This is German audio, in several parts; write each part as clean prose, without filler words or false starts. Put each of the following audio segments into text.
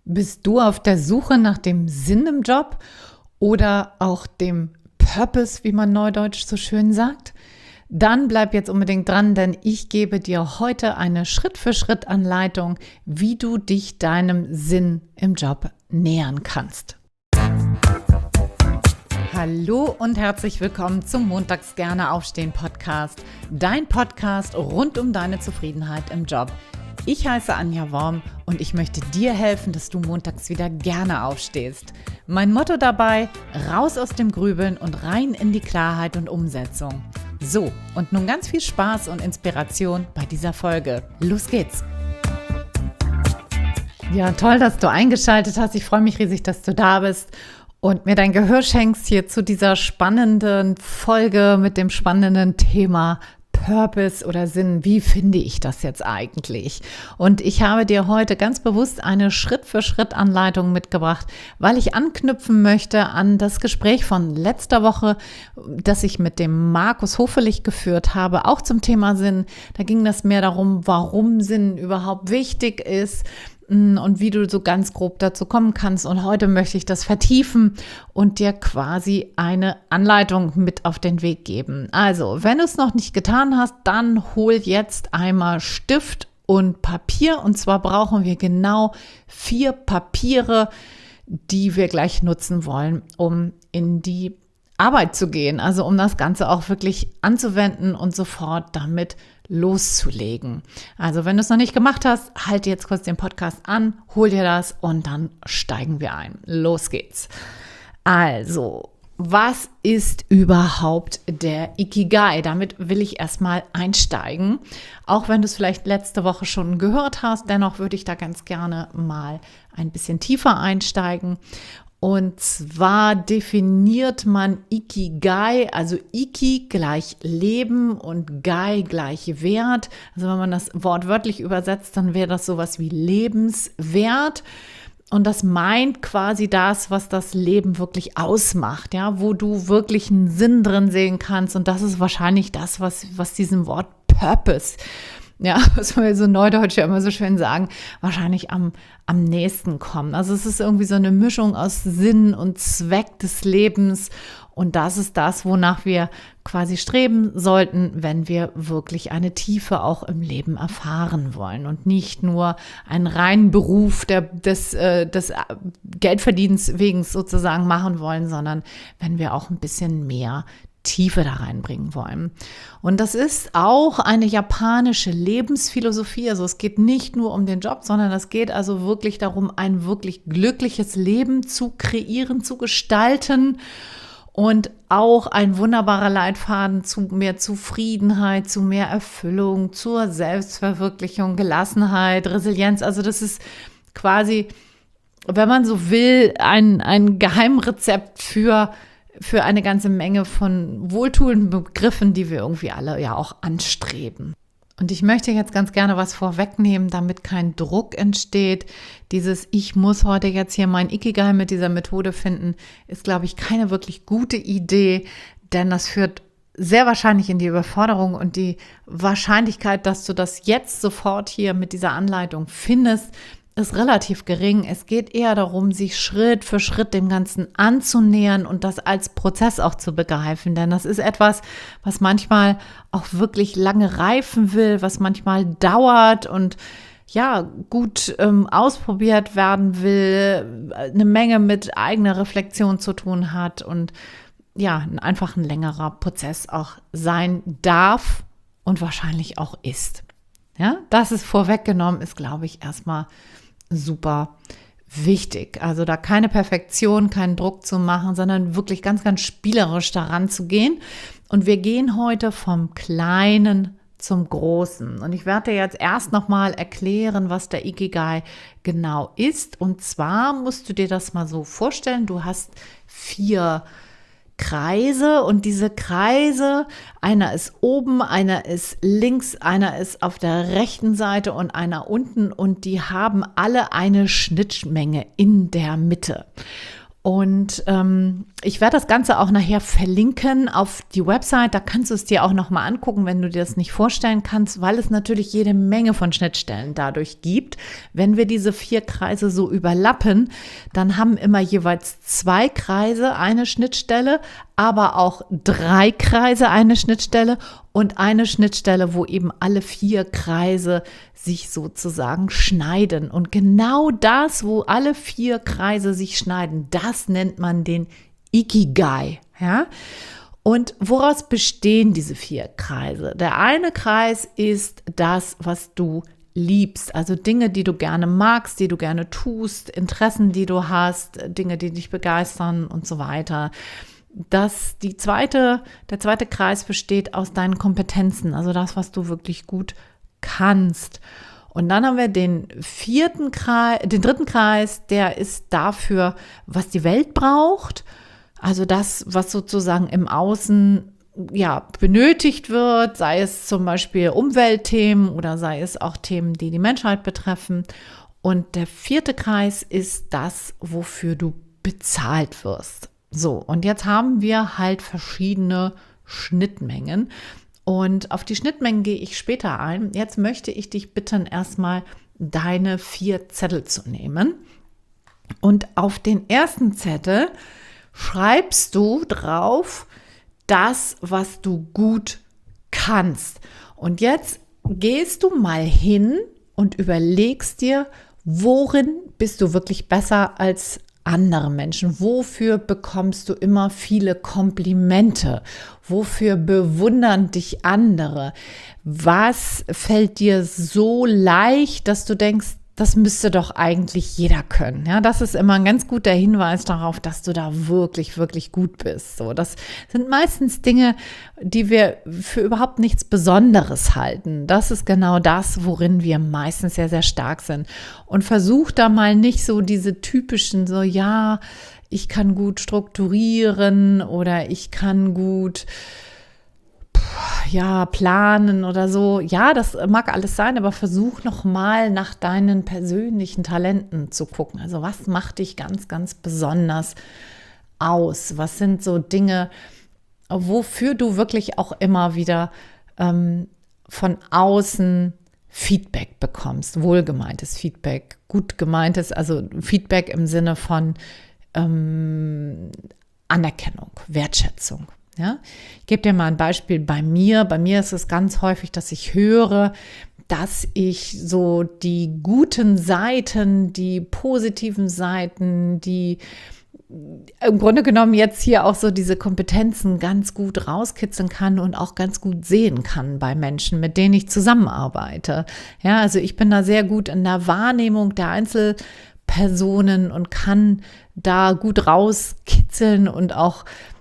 Bist du auf der Suche nach dem Sinn im Job oder auch dem Purpose, wie man neudeutsch so schön sagt? Dann bleib jetzt unbedingt dran, denn ich gebe dir heute eine Schritt-für-Schritt-Anleitung, wie du dich deinem Sinn im Job nähern kannst. Hallo und herzlich willkommen zum Montags gerne aufstehen Podcast, dein Podcast rund um deine Zufriedenheit im Job. Ich heiße Anja Worm und ich möchte dir helfen, dass du montags wieder gerne aufstehst. Mein Motto dabei: raus aus dem Grübeln und rein in die Klarheit und Umsetzung. So, und nun ganz viel Spaß und Inspiration bei dieser Folge. Los geht's! Ja, toll, dass du eingeschaltet hast. Ich freue mich riesig, dass du da bist und mir dein Gehör schenkst hier zu dieser spannenden Folge mit dem spannenden Thema Purpose oder Sinn. Wie finde ich das jetzt eigentlich? Und ich habe dir heute ganz bewusst eine Schritt-für-Schritt-Anleitung mitgebracht, weil ich anknüpfen möchte an das Gespräch von letzter Woche, das ich mit dem Markus Hofelich geführt habe, auch zum Thema Sinn. Da ging das mehr darum, warum Sinn überhaupt wichtig ist und wie du so ganz grob dazu kommen kannst. Und heute möchte ich das vertiefen und dir quasi eine Anleitung mit auf den Weg geben. Also, wenn du es noch nicht getan hast, dann hol jetzt einmal Stift und Papier. Und zwar brauchen wir genau 4 Papiere, die wir gleich nutzen wollen, um in die Arbeit zu gehen. Also um das Ganze auch wirklich anzuwenden und sofort damit loszulegen. Also wenn du es noch nicht gemacht hast, halte jetzt kurz den Podcast an, hol dir das und dann steigen wir ein. Los geht's. Also, was ist überhaupt der Ikigai? Damit will ich erstmal einsteigen. Auch wenn du es vielleicht letzte Woche schon gehört hast, dennoch würde ich da ganz gerne mal ein bisschen tiefer einsteigen. Und zwar definiert man Ikigai, also Iki gleich Leben und Gai gleich Wert. Also wenn man das Wort wörtlich übersetzt, dann wäre das sowas wie Lebenswert. Und das meint quasi das, was das Leben wirklich ausmacht, ja, wo du wirklich einen Sinn drin sehen kannst. Und das ist wahrscheinlich das, was diesem Wort Purpose, ja, was wir so neudeutsch ja immer so schön sagen, wahrscheinlich am nächsten kommen. Also es ist irgendwie so eine Mischung aus Sinn und Zweck des Lebens. Und das ist das, wonach wir quasi streben sollten, wenn wir wirklich eine Tiefe auch im Leben erfahren wollen und nicht nur einen reinen Beruf des Geldverdienens wegen sozusagen machen wollen, sondern wenn wir auch ein bisschen mehr Tiefe da reinbringen wollen. Und das ist auch eine japanische Lebensphilosophie. Also es geht nicht nur um den Job, sondern es geht also wirklich darum, ein wirklich glückliches Leben zu kreieren, zu gestalten und auch ein wunderbarer Leitfaden zu mehr Zufriedenheit, zu mehr Erfüllung, zur Selbstverwirklichung, Gelassenheit, Resilienz. Also das ist quasi, wenn man so will, ein Geheimrezept für eine ganze Menge von wohltuenden Begriffen, die wir irgendwie alle ja auch anstreben. Und ich möchte jetzt ganz gerne was vorwegnehmen, damit kein Druck entsteht. Dieses Ich muss heute jetzt hier mein Ikigai mit dieser Methode finden, ist, glaube ich, keine wirklich gute Idee, denn das führt sehr wahrscheinlich in die Überforderung und die Wahrscheinlichkeit, dass du das jetzt sofort hier mit dieser Anleitung findest, ist relativ gering. Es geht eher darum, sich Schritt für Schritt dem Ganzen anzunähern und das als Prozess auch zu begreifen. Denn das ist etwas, was manchmal auch wirklich lange reifen will, was manchmal dauert und ja, gut ausprobiert werden will, eine Menge mit eigener Reflexion zu tun hat und ja, einfach ein längerer Prozess auch sein darf und wahrscheinlich auch ist. Ja, das ist vorweggenommen, ist, glaube ich, erstmal super wichtig. Also da keine Perfektion, keinen Druck zu machen, sondern wirklich ganz, ganz spielerisch daran zu gehen. Und wir gehen heute vom Kleinen zum Großen. Und ich werde dir jetzt erst nochmal erklären, was der Ikigai genau ist. Und zwar musst du dir das mal so vorstellen, du hast 4 Kreise und diese Kreise, einer ist oben, einer ist links, einer ist auf der rechten Seite und einer unten und die haben alle eine Schnittmenge in der Mitte. Und ich werde das Ganze auch nachher verlinken auf die Website. Da kannst du es dir auch nochmal angucken, wenn du dir das nicht vorstellen kannst, weil es natürlich jede Menge von Schnittstellen dadurch gibt. Wenn wir diese 4 Kreise so überlappen, dann haben immer jeweils 2 Kreise eine Schnittstelle, aber auch 3 Kreise eine Schnittstelle und eine Schnittstelle, wo eben alle 4 Kreise sich sozusagen schneiden. Und genau das, wo alle 4 Kreise sich schneiden, das nennt man den Ikigai. Ja? Und woraus bestehen diese 4 Kreise? Der eine Kreis ist das, was du liebst, also Dinge, die du gerne magst, die du gerne tust, Interessen, die du hast, Dinge, die dich begeistern und so weiter. Der zweite Kreis besteht aus deinen Kompetenzen, also das, was du wirklich gut kannst. Und dann haben wir den dritten Kreis, der ist dafür, was die Welt braucht, also das, was sozusagen im Außen benötigt wird, sei es zum Beispiel Umweltthemen oder sei es auch Themen, die die Menschheit betreffen. Und der 4. Kreis ist das, wofür du bezahlt wirst. So, und jetzt haben wir halt verschiedene Schnittmengen. Und auf die Schnittmengen gehe ich später ein. Jetzt möchte ich dich bitten, erstmal deine 4 Zettel zu nehmen. Und auf den ersten Zettel schreibst du drauf das, was du gut kannst. Und jetzt gehst du mal hin und überlegst dir, worin bist du wirklich besser als andere Menschen? Wofür bekommst du immer viele Komplimente? Wofür bewundern dich andere? Was fällt dir so leicht, dass du denkst, das müsste doch eigentlich jeder können. Ja, das ist immer ein ganz guter Hinweis darauf, dass du da wirklich, wirklich gut bist. So, das sind meistens Dinge, die wir für überhaupt nichts Besonderes halten. Das ist genau das, worin wir meistens sehr, sehr stark sind. Und versuch da mal nicht so diese typischen, so ja, ich kann gut strukturieren oder ich kann gut planen oder so. Ja, das mag alles sein, aber versuch noch mal nach deinen persönlichen Talenten zu gucken. Also was macht dich ganz, ganz besonders aus? Was sind so Dinge, wofür du wirklich auch immer wieder von außen Feedback bekommst? Wohlgemeintes Feedback, gut gemeintes, also Feedback im Sinne von Anerkennung, Wertschätzung. Ja? Ich gebe dir mal ein Beispiel bei mir. Bei mir ist es ganz häufig, dass ich höre, dass ich so die guten Seiten, die positiven Seiten, die im Grunde genommen jetzt hier auch so diese Kompetenzen ganz gut rauskitzeln kann und auch ganz gut sehen kann bei Menschen, mit denen ich zusammenarbeite. Ja, also ich bin da sehr gut in der Wahrnehmung der Einzelpersonen und kann da gut rauskitzeln und auch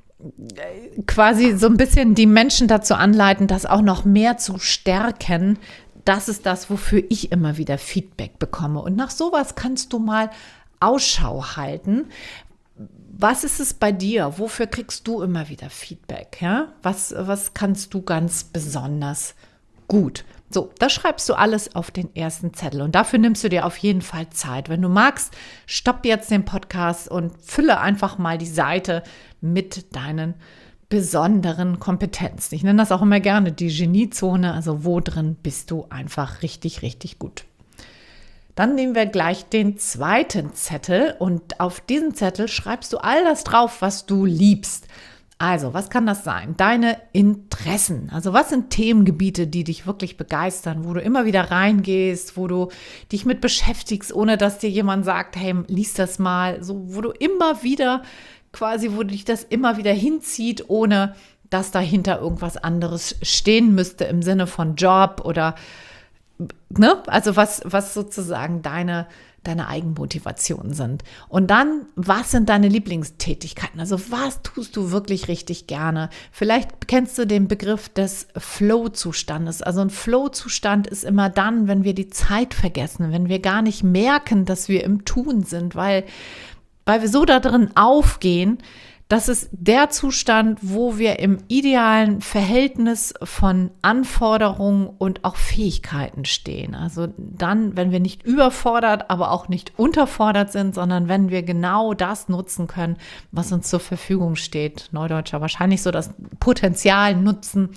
quasi so ein bisschen die Menschen dazu anleiten, das auch noch mehr zu stärken. Das ist das, wofür ich immer wieder Feedback bekomme. Und nach sowas kannst du mal Ausschau halten. Was ist es bei dir? Wofür kriegst du immer wieder Feedback? Ja? Was kannst du ganz besonders gut? So, das schreibst du alles auf den ersten Zettel und dafür nimmst du dir auf jeden Fall Zeit. Wenn du magst, stopp jetzt den Podcast und fülle einfach mal die Seite mit deinen besonderen Kompetenzen. Ich nenne das auch immer gerne die Geniezone, also wo drin bist du einfach richtig, richtig gut. Dann nehmen wir gleich den zweiten Zettel und auf diesen Zettel schreibst du all das drauf, was du liebst. Also, was kann das sein? Deine Interessen. Also, was sind Themengebiete, die dich wirklich begeistern, wo du immer wieder reingehst, wo du dich mit beschäftigst, ohne dass dir jemand sagt, hey, lies das mal. So, wo du immer wieder wo dich das immer wieder hinzieht, ohne dass dahinter irgendwas anderes stehen müsste im Sinne von Job oder, ne? Also, was sozusagen deine Eigenmotivationen sind. Und dann, was sind deine Lieblingstätigkeiten? Also was tust du wirklich richtig gerne? Vielleicht kennst du den Begriff des Flow-Zustandes. Also ein Flow-Zustand ist immer dann, wenn wir die Zeit vergessen, wenn wir gar nicht merken, dass wir im Tun sind, weil wir so da drin aufgehen, Das ist der Zustand, wo wir im idealen Verhältnis von Anforderungen und auch Fähigkeiten stehen. Also dann, wenn wir nicht überfordert, aber auch nicht unterfordert sind, sondern wenn wir genau das nutzen können, was uns zur Verfügung steht. Neudeutscher wahrscheinlich so das Potenzial nutzen.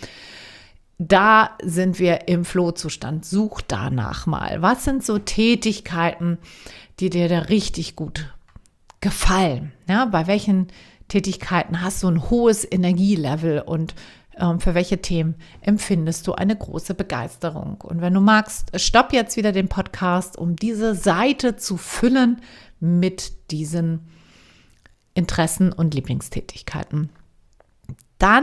Da sind wir im Flow-Zustand. Such danach mal. Was sind so Tätigkeiten, die dir da richtig gut gefallen? Ja, bei welchen Tätigkeiten hast du ein hohes Energielevel und für welche Themen empfindest du eine große Begeisterung? Und wenn du magst, stopp jetzt wieder den Podcast, um diese Seite zu füllen mit diesen Interessen und Lieblingstätigkeiten. Dann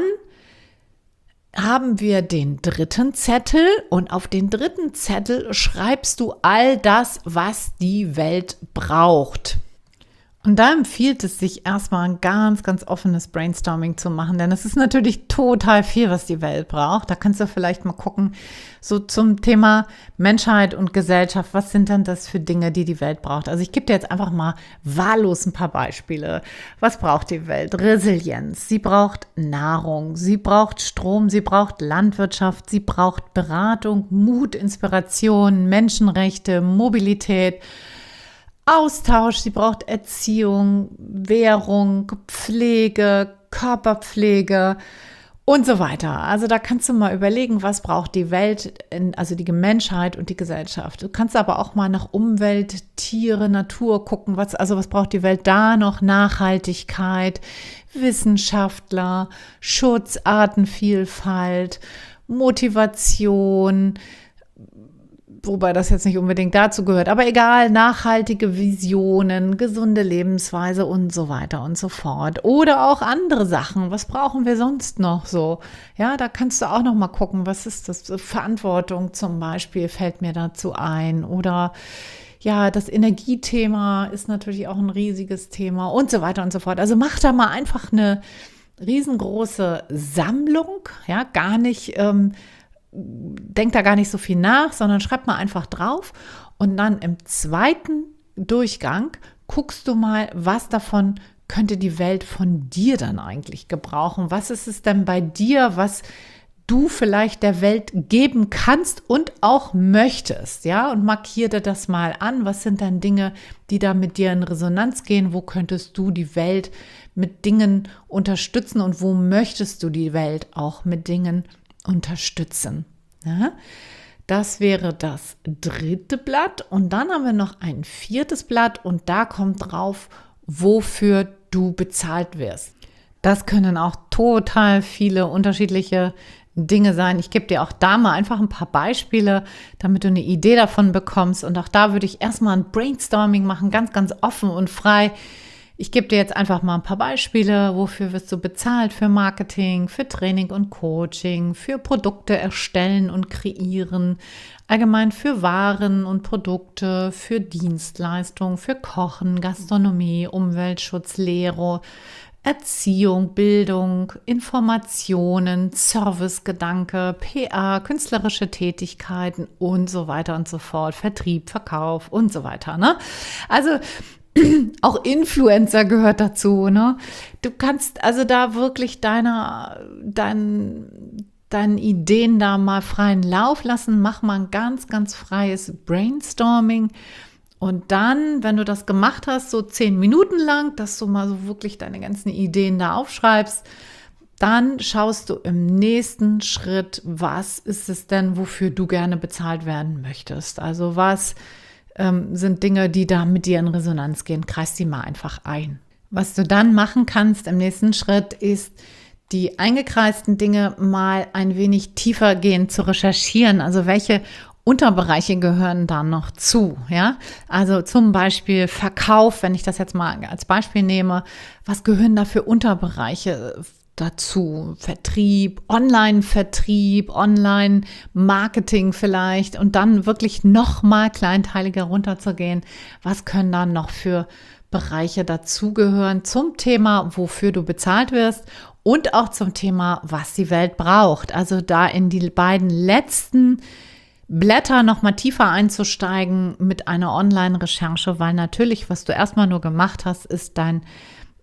haben wir den dritten Zettel und auf den dritten Zettel schreibst du all das, was die Welt braucht. Und da empfiehlt es sich erstmal ein ganz, ganz offenes Brainstorming zu machen, denn es ist natürlich total viel, was die Welt braucht. Da kannst du vielleicht mal gucken, so zum Thema Menschheit und Gesellschaft, was sind denn das für Dinge, die die Welt braucht? Also ich gebe dir jetzt einfach mal wahllos ein paar Beispiele. Was braucht die Welt? Resilienz, sie braucht Nahrung, sie braucht Strom, sie braucht Landwirtschaft, sie braucht Beratung, Mut, Inspiration, Menschenrechte, Mobilität, Austausch, sie braucht Erziehung, Währung, Pflege, Körperpflege und so weiter. Also da kannst du mal überlegen, was braucht die Welt, also die Menschheit und die Gesellschaft. Du kannst aber auch mal nach Umwelt, Tiere, Natur gucken, was braucht die Welt da noch? Nachhaltigkeit, Wissenschaftler, Schutz, Artenvielfalt, Motivation, wobei das jetzt nicht unbedingt dazu gehört, aber egal, nachhaltige Visionen, gesunde Lebensweise und so weiter und so fort. Oder auch andere Sachen, was brauchen wir sonst noch so? Ja, da kannst du auch noch mal gucken, was ist das? Verantwortung zum Beispiel fällt mir dazu ein. Oder ja, das Energiethema ist natürlich auch ein riesiges Thema und so weiter und so fort. Also mach da mal einfach eine riesengroße Sammlung, ja, gar nicht denk da gar nicht so viel nach, sondern schreib mal einfach drauf und dann im zweiten Durchgang guckst du mal, was davon könnte die Welt von dir dann eigentlich gebrauchen. Was ist es denn bei dir, was du vielleicht der Welt geben kannst und auch möchtest, ja? Und markiere dir das mal an. Was sind denn Dinge, die da mit dir in Resonanz gehen? Wo könntest du die Welt mit Dingen unterstützen und wo möchtest du die Welt auch mit Dingen unterstützen? Ja, das wäre das dritte Blatt und dann haben wir noch ein viertes Blatt und da kommt drauf, wofür du bezahlt wirst. Das können auch total viele unterschiedliche Dinge sein. Ich gebe dir auch da mal einfach ein paar Beispiele, damit du eine Idee davon bekommst und auch da würde ich erstmal ein Brainstorming machen, ganz, ganz offen und frei. Ich gebe dir jetzt einfach mal ein paar Beispiele, wofür wirst du bezahlt? Für Marketing, für Training und Coaching, für Produkte erstellen und kreieren, allgemein für Waren und Produkte, für Dienstleistungen, für Kochen, Gastronomie, Umweltschutz, Lehre, Erziehung, Bildung, Informationen, Servicegedanke, PA, künstlerische Tätigkeiten und so weiter und so fort, Vertrieb, Verkauf und so weiter, ne? Also auch Influencer gehört dazu, ne? Du kannst also da wirklich deinen Ideen da mal freien Lauf lassen. Mach mal ein ganz, ganz freies Brainstorming. Und dann, wenn du das gemacht hast, so 10 Minuten lang, dass du mal so wirklich deine ganzen Ideen da aufschreibst, dann schaust du im nächsten Schritt, was ist es denn, wofür du gerne bezahlt werden möchtest. Also was sind Dinge, die da mit dir in Resonanz gehen. Kreis die mal einfach ein. Was du dann machen kannst im nächsten Schritt ist, die eingekreisten Dinge mal ein wenig tiefer gehen zu recherchieren. Also welche Unterbereiche gehören da noch zu? Ja? Also zum Beispiel Verkauf, wenn ich das jetzt mal als Beispiel nehme. Was gehören da für Unterbereiche dazu? Vertrieb, Online-Vertrieb, Online-Marketing vielleicht und dann wirklich noch mal kleinteiliger runterzugehen. Was können da noch für Bereiche dazugehören zum Thema, wofür du bezahlt wirst und auch zum Thema, was die Welt braucht. Also da in die beiden letzten Blätter noch mal tiefer einzusteigen mit einer Online-Recherche, weil natürlich, was du erstmal nur gemacht hast, ist dein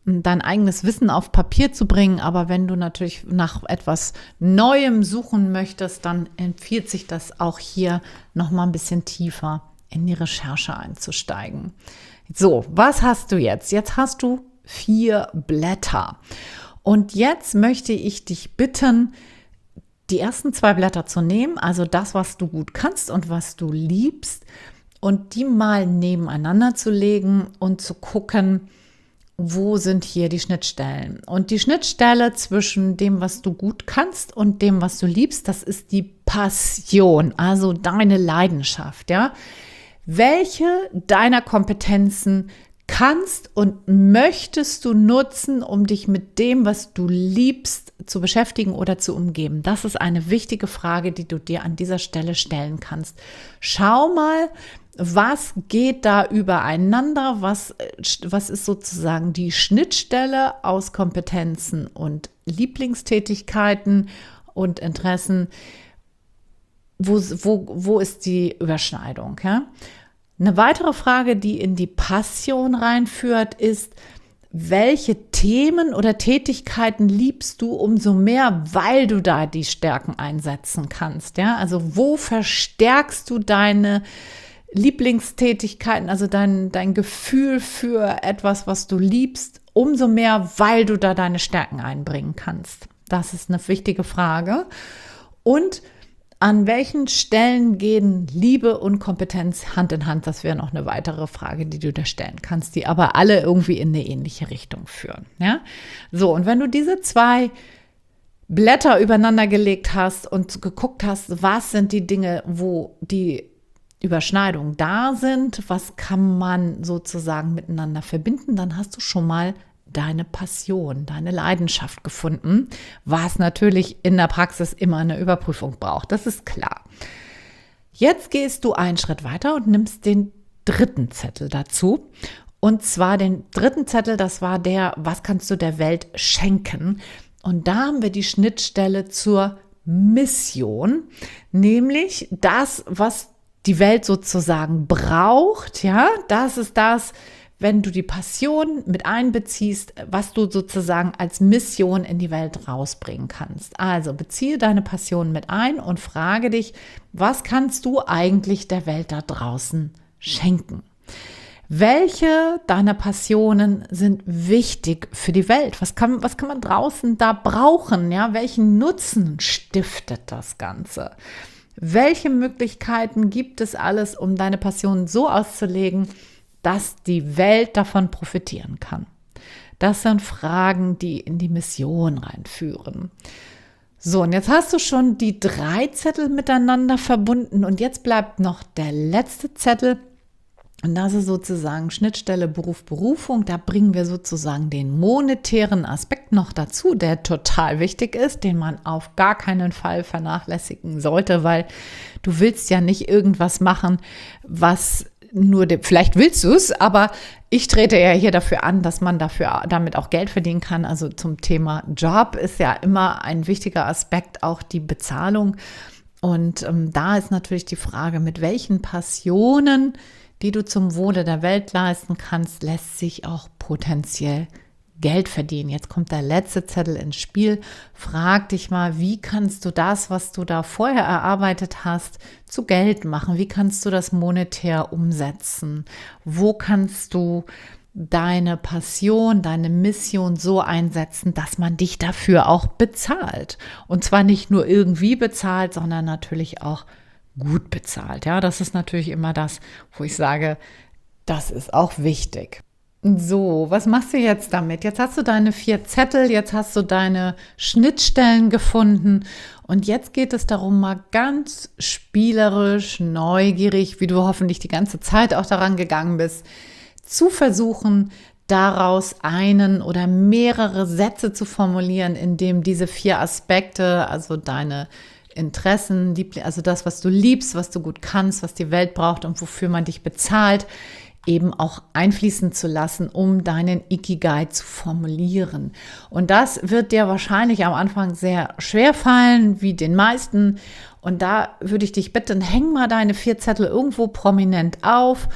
dein eigenes Wissen auf Papier zu bringen. Aber wenn du natürlich nach etwas Neuem suchen möchtest, dann empfiehlt sich das auch hier nochmal ein bisschen tiefer in die Recherche einzusteigen. So, was hast du jetzt? Jetzt hast du 4 Blätter. Und jetzt möchte ich dich bitten, die ersten 2 Blätter zu nehmen, also das, was du gut kannst und was du liebst, und die mal nebeneinander zu legen und zu gucken, wo sind hier die Schnittstellen. Und die Schnittstelle zwischen dem, was du gut kannst und dem, was du liebst, das ist die Passion, also deine Leidenschaft, ja. Welche deiner Kompetenzen kannst und möchtest du nutzen, um dich mit dem, was du liebst, zu beschäftigen oder zu umgeben? Das ist eine wichtige Frage, die du dir an dieser Stelle stellen kannst. Schau mal, was geht da übereinander? Was ist sozusagen die Schnittstelle aus Kompetenzen und Lieblingstätigkeiten und Interessen? Wo ist die Überschneidung? Ja? Eine weitere Frage, die in die Passion reinführt, ist, welche Themen oder Tätigkeiten liebst du umso mehr, weil du da die Stärken einsetzen kannst? Ja? Also wo verstärkst du deine Lieblingstätigkeiten, also dein Gefühl für etwas, was du liebst, umso mehr, weil du da deine Stärken einbringen kannst? Das ist eine wichtige Frage. Und an welchen Stellen gehen Liebe und Kompetenz Hand in Hand? Das wäre noch eine weitere Frage, die du da stellen kannst, die aber alle irgendwie in eine ähnliche Richtung führen. Ja? So, und wenn du diese 2 Blätter übereinander gelegt hast und geguckt hast, was sind die Dinge, wo die Überschneidungen da sind, was kann man sozusagen miteinander verbinden, dann hast du schon mal deine Passion, deine Leidenschaft gefunden, was natürlich in der Praxis immer eine Überprüfung braucht, das ist klar. Jetzt gehst du einen Schritt weiter und nimmst den 3. Zettel dazu. Und zwar den 3. Zettel, das war der, was kannst du der Welt schenken? Und da haben wir die Schnittstelle zur Mission, nämlich das, was die Welt sozusagen braucht, ja, das ist das, wenn du die Passion mit einbeziehst, was du sozusagen als Mission in die Welt rausbringen kannst. Also beziehe deine Passion mit ein und frage dich, was kannst du eigentlich der Welt da draußen schenken? Welche deiner Passionen sind wichtig für die Welt? Was kann man draußen da brauchen? Ja, welchen Nutzen stiftet das Ganze? Welche Möglichkeiten gibt es alles, um deine Passion so auszulegen, dass die Welt davon profitieren kann? Das sind Fragen, die in die Mission reinführen. So, und jetzt hast du schon die 3 Zettel miteinander verbunden und jetzt bleibt noch der letzte Zettel. Und das ist sozusagen Schnittstelle Beruf, Berufung. Da bringen wir sozusagen den monetären Aspekt noch dazu, der total wichtig ist, den man auf gar keinen Fall vernachlässigen sollte, weil du willst ja nicht irgendwas machen, was nur, vielleicht willst du es, aber ich trete ja hier dafür an, dass man damit auch Geld verdienen kann. Also zum Thema Job ist ja immer ein wichtiger Aspekt, auch die Bezahlung. Und da ist natürlich die Frage, mit welchen Passionen, die du zum Wohle der Welt leisten kannst, lässt sich auch potenziell Geld verdienen. Jetzt kommt der letzte Zettel ins Spiel. Frag dich mal, wie kannst du das, was du da vorher erarbeitet hast, zu Geld machen? Wie kannst du das monetär umsetzen? Wo kannst du deine Passion, deine Mission so einsetzen, dass man dich dafür auch bezahlt? Und zwar nicht nur irgendwie bezahlt, sondern natürlich auch gut bezahlt. Ja, das ist natürlich immer das, wo ich sage, das ist auch wichtig. So, was machst du jetzt damit? Jetzt hast du deine 4 Zettel, jetzt hast du deine Schnittstellen gefunden und jetzt geht es darum, mal ganz spielerisch, neugierig, wie du hoffentlich die ganze Zeit auch daran gegangen bist, zu versuchen, daraus einen oder mehrere Sätze zu formulieren, in dem diese 4 Aspekte, also deine Interessen, also das, was du liebst, was du gut kannst, was die Welt braucht und wofür man dich bezahlt, eben auch einfließen zu lassen, um deinen Ikigai zu formulieren. Und das wird dir wahrscheinlich am Anfang sehr schwer fallen, wie den meisten. Und da würde ich dich bitten, häng mal deine 4 Zettel irgendwo prominent auf,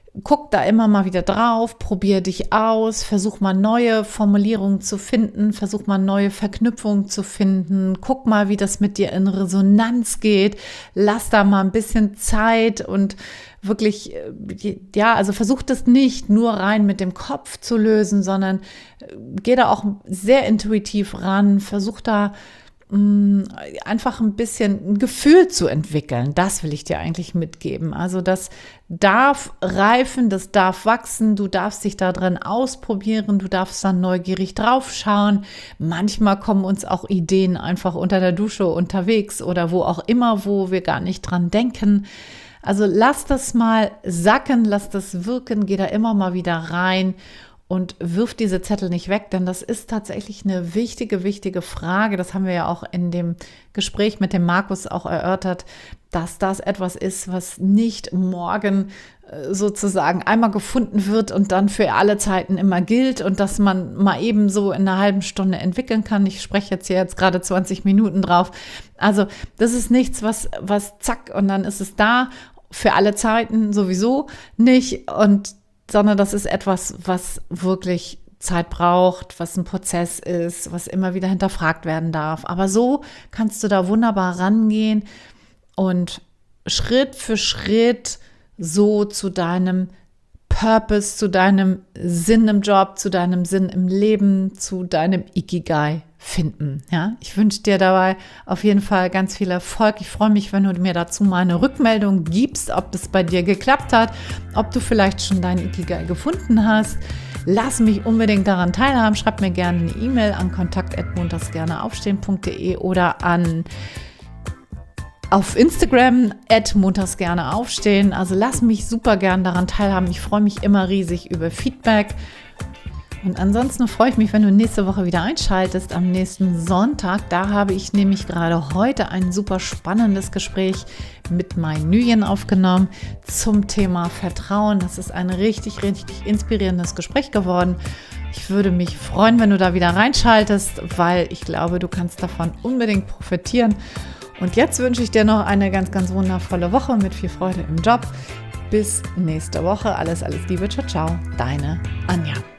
guck da immer mal wieder drauf, probier dich aus, versuch mal neue Formulierungen zu finden, versuch mal neue Verknüpfungen zu finden, guck mal, wie das mit dir in Resonanz geht, lass da mal ein bisschen Zeit und wirklich, ja, also versuch das nicht nur rein mit dem Kopf zu lösen, sondern geh da auch sehr intuitiv ran, versuch da einfach ein bisschen ein Gefühl zu entwickeln. Das will ich dir eigentlich mitgeben. Also das darf reifen, das darf wachsen, du darfst dich da drin ausprobieren, du darfst dann neugierig drauf schauen. Manchmal kommen uns auch Ideen einfach unter der Dusche unterwegs oder wo auch immer, wo wir gar nicht dran denken. Also lass das mal sacken, lass das wirken, geh da immer mal wieder rein und wirf diese Zettel nicht weg, denn das ist tatsächlich eine wichtige Frage. Das haben wir ja auch in dem Gespräch mit dem Markus auch erörtert, dass das etwas ist, was nicht morgen sozusagen einmal gefunden wird und dann für alle Zeiten immer gilt und dass man mal eben so in einer halben Stunde entwickeln kann. Ich spreche jetzt gerade 20 Minuten drauf. Also das ist nichts, was zack und dann ist es da, für alle Zeiten sowieso nicht, sondern das ist etwas, was wirklich Zeit braucht, was ein Prozess ist, was immer wieder hinterfragt werden darf. Aber so kannst du da wunderbar rangehen und Schritt für Schritt so zu deinem Purpose, zu deinem Sinn im Job, zu deinem Sinn im Leben, zu deinem Ikigai finden. Ja, ich wünsche dir dabei auf jeden Fall ganz viel Erfolg. Ich freue mich, wenn du mir dazu mal eine Rückmeldung gibst, ob das bei dir geklappt hat, ob du vielleicht schon dein Ikigai gefunden hast. Lass mich unbedingt daran teilhaben. Schreib mir gerne eine E-Mail an kontakt@montagsgerneaufstehen.de oder auf Instagram @montagsgerneaufstehen. Also lass mich super gern daran teilhaben. Ich freue mich immer riesig über Feedback. Und ansonsten freue ich mich, wenn du nächste Woche wieder einschaltest, am nächsten Sonntag. Da habe ich nämlich gerade heute ein super spannendes Gespräch mit Mai Nguyen aufgenommen zum Thema Vertrauen. Das ist ein richtig inspirierendes Gespräch geworden. Ich würde mich freuen, wenn du da wieder reinschaltest, weil ich glaube, du kannst davon unbedingt profitieren. Und jetzt wünsche ich dir noch eine ganz wundervolle Woche mit viel Freude im Job. Bis nächste Woche. Alles Liebe. Ciao, ciao. Deine Anja.